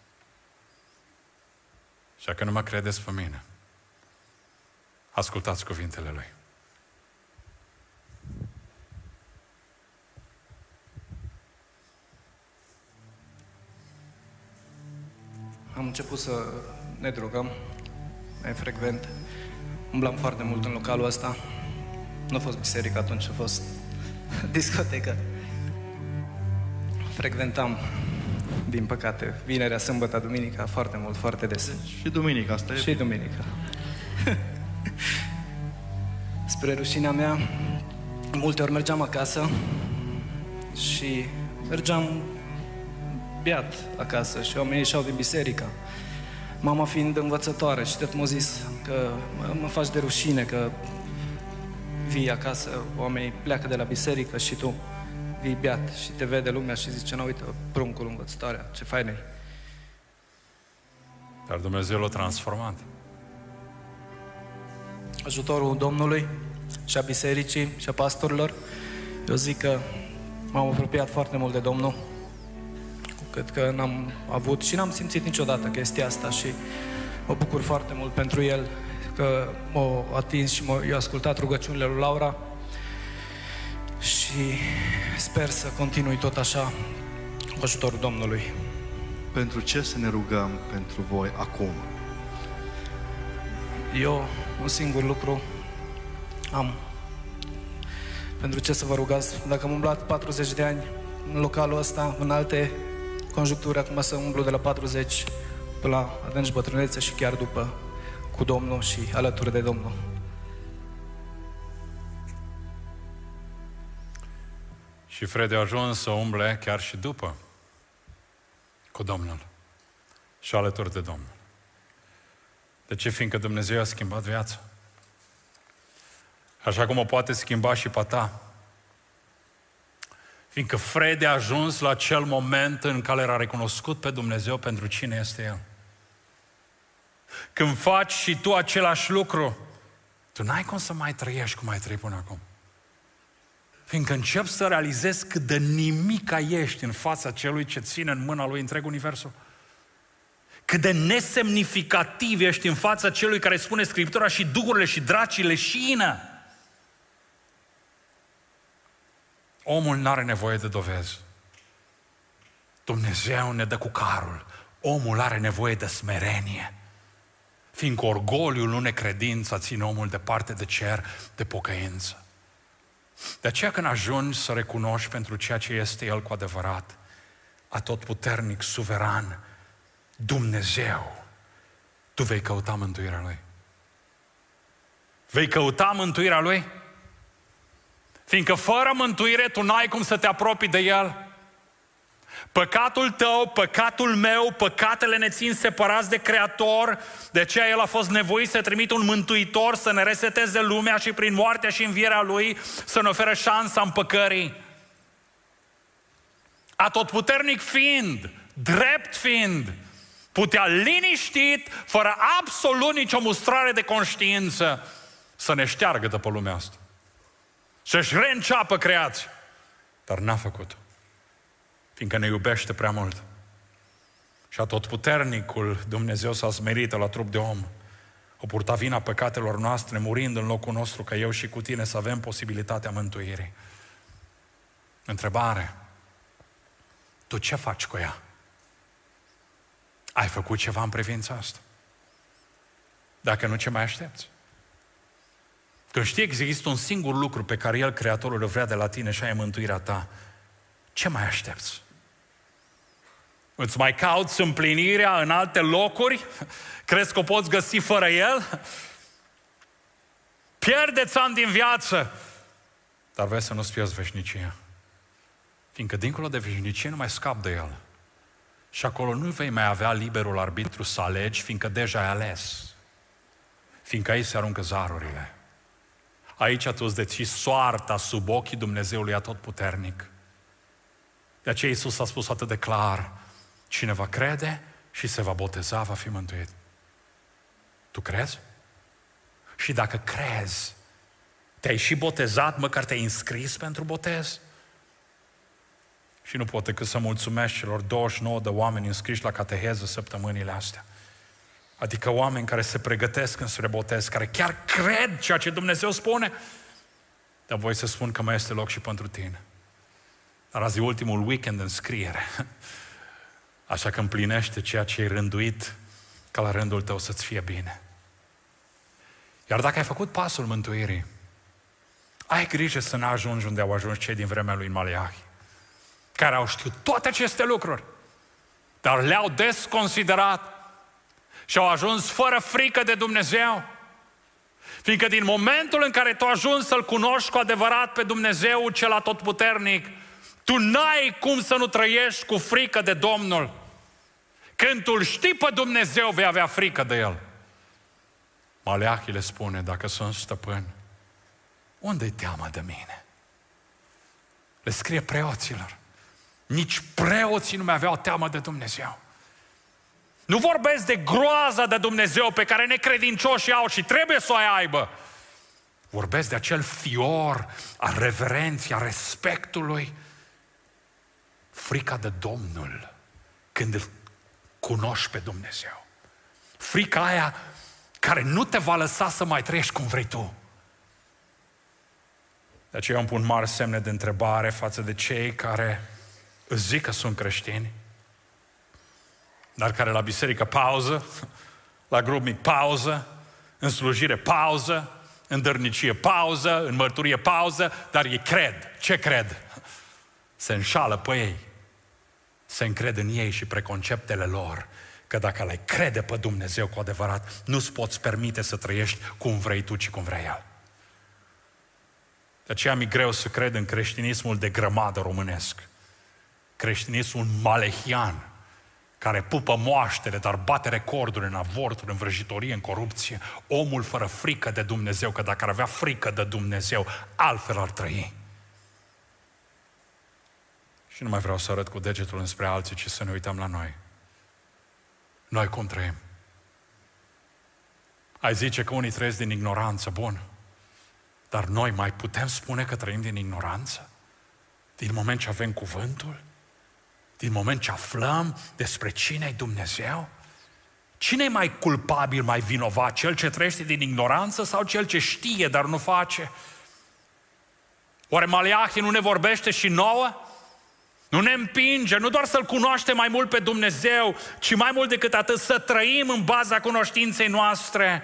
Și dacă nu mă credeți pe mine, ascultați cuvintele Lui. Am început să ne drogăm mai frecvent. Umblam foarte mult în localul ăsta. Nu a fost biserică atunci, a fost discotecă. Frecventam, din păcate, vinerea, sâmbătă, duminica, foarte mult, foarte des. Și duminica, asta e? Și duminica. Spre rușinea mea, multe ori mergeam acasă și mergeam beat acasă și oamenii ieșeau din biserică. Mama fiind învățătoare și tot m-a zis că mă faci de rușine, că vii acasă, oamenii pleacă de la biserică și tu vii beat și te vede lumea și zice, nu, uite, pruncul învățătoarea, ce fain e. Dar Dumnezeu l-a transformat. Ajutorul Domnului și a bisericii și a pastorilor, eu zic că m-am apropiat foarte mult de Domnul, cât că n-am avut și n-am simțit niciodată chestia asta și mă bucur foarte mult pentru el, că m-a atins și eu ascultat rugăciunile lui Laura și sper să continui tot așa cu ajutorul Domnului. Pentru ce să ne rugăm pentru voi acum? Eu un singur lucru am. Pentru ce să vă rugați? Dacă am umblat 40 de ani în localul ăsta, în alte conjuncturi, acum să umblu de la 40 până la adânci bătrânețe și chiar după, cu Domnul și alături de Domnul. Și Fred a ajuns să umble chiar și după cu Domnul și alături de Domnul. De ce? Fiindcă Dumnezeu a schimbat viața. Așa cum o poate schimba și pe ta. Fiindcă Fred a ajuns la acel moment în care l-a recunoscut pe Dumnezeu pentru cine este El. Când faci și tu același lucru, tu n-ai cum să mai trăiești cum ai trăit până acum. Fiindcă începi să realizezi cât de nimica ești în fața celui ce ține în mâna lui întreg universul. Cât de nesemnificativ ești în fața celui care spune Scriptura și duhurile și dracii leșină. Omul n-are nevoie de dovezi. Dumnezeu ne dă cu carul. Omul are nevoie de smerenie. Fiindcă orgoliul, nu necredința, ține omul departe de cer, de pocăință. De aceea când ajungi să recunoști pentru ceea ce este El cu adevărat, atotputernic, suveran, Dumnezeu, tu vei căuta mântuirea Lui. Vei căuta mântuirea Lui? Fiindcă fără mântuire tu n-ai cum să te apropii de El. Păcatul tău, păcatul meu, păcatele ne țin separați de Creator, de aceea El a fost nevoit să trimită un mântuitor să ne reseteze lumea și prin moartea și învierea Lui să ne ofere șansa împăcării. Atotputernic fiind, drept fiind, putea liniștit, fără absolut nicio mustrare de conștiință, să ne șteargă de pe lumea asta. Să-și reînceapă creația. Dar n-a făcut-o. Fiindcă ne iubește prea mult. Și atotputernicul Dumnezeu s-a smerit la trup de om. O purta vina păcatelor noastre, murind în locul nostru, ca eu și cu tine să avem posibilitatea mântuirii. Întrebare. Tu ce faci cu ea? Ai făcut ceva în privința asta? Dacă nu, ce mai aștepți? Când știi că există un singur lucru pe care El, Creatorul, îl vrea de la tine și aia e mântuirea ta, ce mai aștepți? Îți mai cauți împlinirea în alte locuri? Crezi că o poți găsi fără El? Pierdeți ani din viață, dar vrei să nu-ți pierzi veșnicia. Fiindcă dincolo de veșnicie nu mai scap de El. Și acolo nu vei mai avea liberul arbitru să alegi, fiindcă deja ai ales. Fiindcă aici se aruncă zarurile. Aici tu îți deții soarta sub ochii Dumnezeului Atotputernic. De aceea Iisus a spus atât de clar: cine va crede și se va boteza, va fi mântuit. Tu crezi? Și dacă crezi, te-ai și botezat, măcar te-ai înscris pentru botez? Și nu pot decât să mulțumesc celor 29 de oameni înscriși la cateheză săptămânile astea. Adică oameni care se pregătesc înspre botez, care chiar cred ceea ce Dumnezeu spune. Dar voi să spun că mai este loc și pentru tine. Dar azi e ultimul weekend de înscriere. Așa că împlinește ceea ce ai rânduit ca la rândul tău să-ți fie bine. Iar dacă ai făcut pasul mântuirii, ai grijă să nu ajungi unde au ajuns cei din vremea lui Maleahi, care au știut toate aceste lucruri, dar le-au desconsiderat și au ajuns fără frică de Dumnezeu. Fiindcă din momentul în care tu ajungi să-L cunoști cu adevărat pe Dumnezeu cel atotputernic, tu n-ai cum să nu trăiești cu frică de Domnul. Când tu îl știi pe Dumnezeu, vei avea frică de El. Maleahi le spune: dacă sunt stăpân, unde-i teama de mine? Le scrie preoților. Nici preoții nu mai aveau teamă de Dumnezeu. Nu vorbesc de groaza de Dumnezeu pe care necredincioșii au și trebuie să o aibă. Vorbesc de acel fior al reverenței, a respectului. Frica de Domnul când îl cunoști pe Dumnezeu. Frica aia care nu te va lăsa să mai trăiești cum vrei tu. De aceea îmi pun mari semne de întrebare față de cei care îți zic că sunt creștini, dar care la biserică pauză, la grup mic pauză, în slujire pauză, în dărnicie pauză, în mărturie pauză, dar ei cred. Ce cred? Se înșală pe ei. Se încred în ei și preconceptele lor, că dacă le crede pe Dumnezeu cu adevărat, nu-ți poți permite să trăiești cum vrei tu, ci cum vrea El. De aceea mi-e greu să cred în creștinismul de grămadă românesc. Creștinismul malehian, care pupă moaștele, dar bate recorduri în avorturi, în vrăjitorie, în corupție. Omul fără frică de Dumnezeu, că dacă ar avea frică de Dumnezeu, altfel ar trăi. Și nu mai vreau să arăt cu degetul înspre alții, ci să ne uităm la noi. Noi cum trăim? Ai zice că unii trăiesc din ignoranță, bun. Dar noi mai putem spune că trăim din ignoranță? Din moment ce avem cuvântul? Din moment ce aflăm despre cine-i Dumnezeu? Cine e mai culpabil, mai vinovat? Cel ce trăiește din ignoranță sau cel ce știe, dar nu face? Oare Maleahi nu ne vorbește și nouă? Nu ne împinge, nu doar să-L cunoaștem mai mult pe Dumnezeu, ci mai mult decât atât să trăim în baza cunoștinței noastre.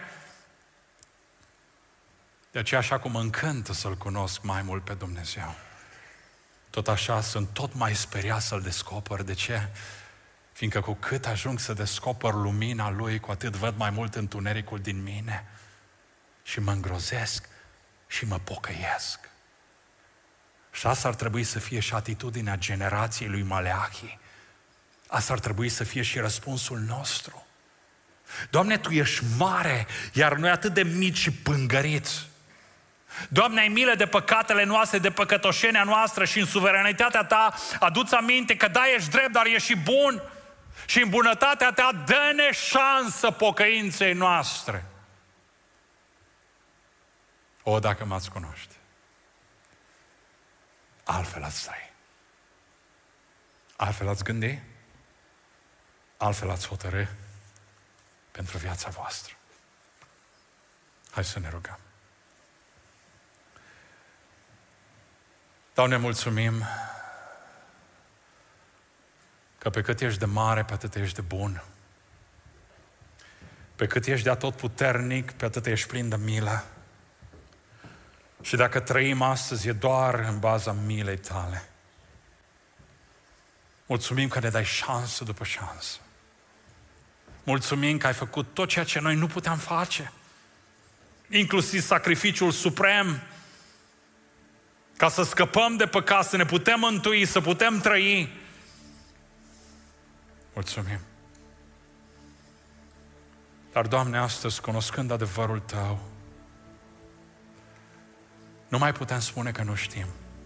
De aceea, așa cum mă încântă să-L cunosc mai mult pe Dumnezeu, tot așa sunt tot mai speriat să-L descoper. De ce? Fiindcă cu cât ajung să descoper lumina Lui, cu atât văd mai mult întunericul din mine și mă îngrozesc și mă pocăiesc. Și asta ar trebui să fie și atitudinea generației lui Maleahi. Asta ar trebui să fie și răspunsul nostru. Doamne, Tu ești mare, iar noi atât de mici și pângăriți. Doamne, ai milă de păcatele noastre, de păcătoșenia noastră și în suveranitatea Ta adu-ți aminte că da, ești drept, dar ești și bun. Și în bunătatea ta dă-ne șansă pocăinței noastre. O, dacă m-ați cunoaște, altfel ați trăi. Altfel ați gândi, altfel ați hotărâ pentru viața voastră. Hai să ne rugăm. Doamne, mulțumim că pe cât ești de mare, pe atât ești de bun. Pe cât ești de atotputernic, pe atât ești plin de milă. Și dacă trăim astăzi, e doar în baza milei tale. Mulțumim că ne dai șansă după șansă. Mulțumim că ai făcut tot ceea ce noi nu puteam face. Inclusiv sacrificiul suprem, ca să scăpăm de păcat, să ne putem mântui, să putem trăi. Mulțumim. Dar, Doamne, astăzi, cunoscând adevărul Tău, nu mai putem spune că nu știm.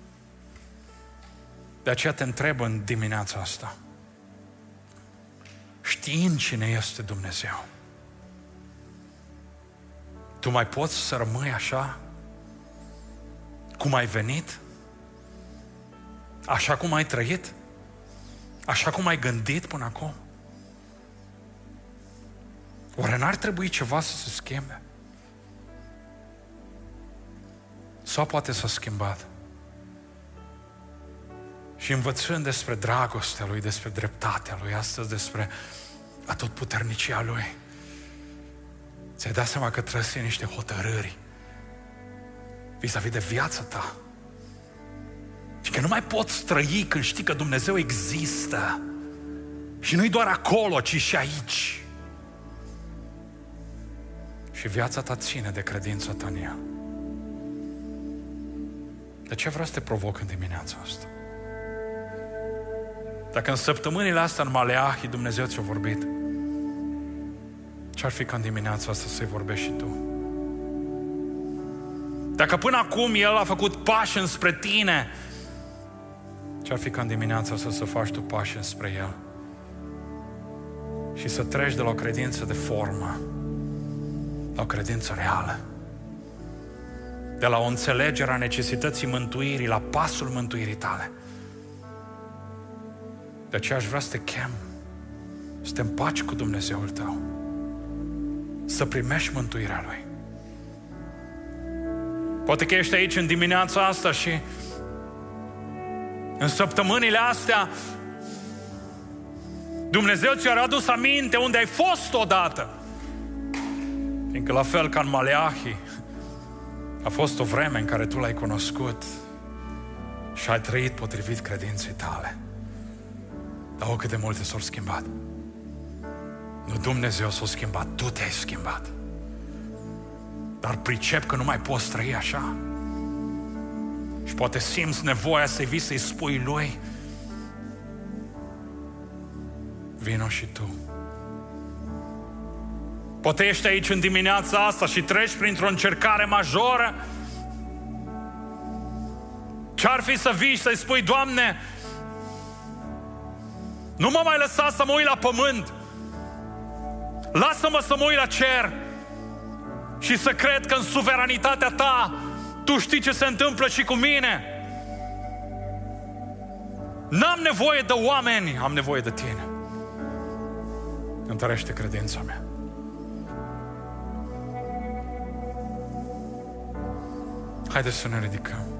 De aceea te întreb în dimineața asta, știind cine este Dumnezeu, tu mai poți să rămâi așa cum ai venit? Așa cum ai trăit? Așa cum ai gândit până acum? Oare n-ar trebui ceva să se schimbe? Sau poate s-a schimbat? Și învățând despre dragostea Lui, despre dreptatea Lui, astăzi despre atotputernicia Lui, ți-ai dat seama că trebuie să iei niște hotărâri vis-a-vis de viața ta. Și că nu mai poți trăi când știi că Dumnezeu există. Și nu-i doar acolo, ci și aici. Și viața ta ține de credința ta în El. De ce vreau să te provoc în dimineața asta? Dacă în săptămânile astea în Maleahi Dumnezeu ți-a vorbit, ce-ar fi ca în dimineața asta să-i vorbești și tu? Dacă până acum El a făcut pași înspre tine, ce-ar fi ca în dimineața asta să faci tu pași înspre El? Și să treci de la o credință de formă la o credință reală. De la o înțelegere a necesității mântuirii la pasul mântuirii tale. De aceea aș vrea să te chem să te împaci cu Dumnezeul tău, să primești mântuirea Lui. Poate că ești aici în dimineața asta și în săptămânile astea Dumnezeu ți-a adus aminte unde ai fost odată. Fiindcă la fel ca în Maleahi, a fost o vreme în care tu L-ai cunoscut și ai trăit potrivit credinței tale. Dar cât de multe s-au schimbat. Nu Dumnezeu s-a schimbat, tu te-ai schimbat. Dar pricep că nu mai poți trăi așa. Și poate simți nevoia să-i vii să-i spui Lui: vino și tu. Poate ești aici în dimineața asta și treci printr-o încercare majoră. Ce-ar fi să vii și să-i spui: Doamne, nu mă mai lăsa să mă uit la pământ, lasă-mă să mă uit la cer și să cred că în suveranitatea Ta Tu știi ce se întâmplă și cu mine. N-am nevoie de oameni, am nevoie de Tine. Întărește credința mea. Haideți să ne ridicăm.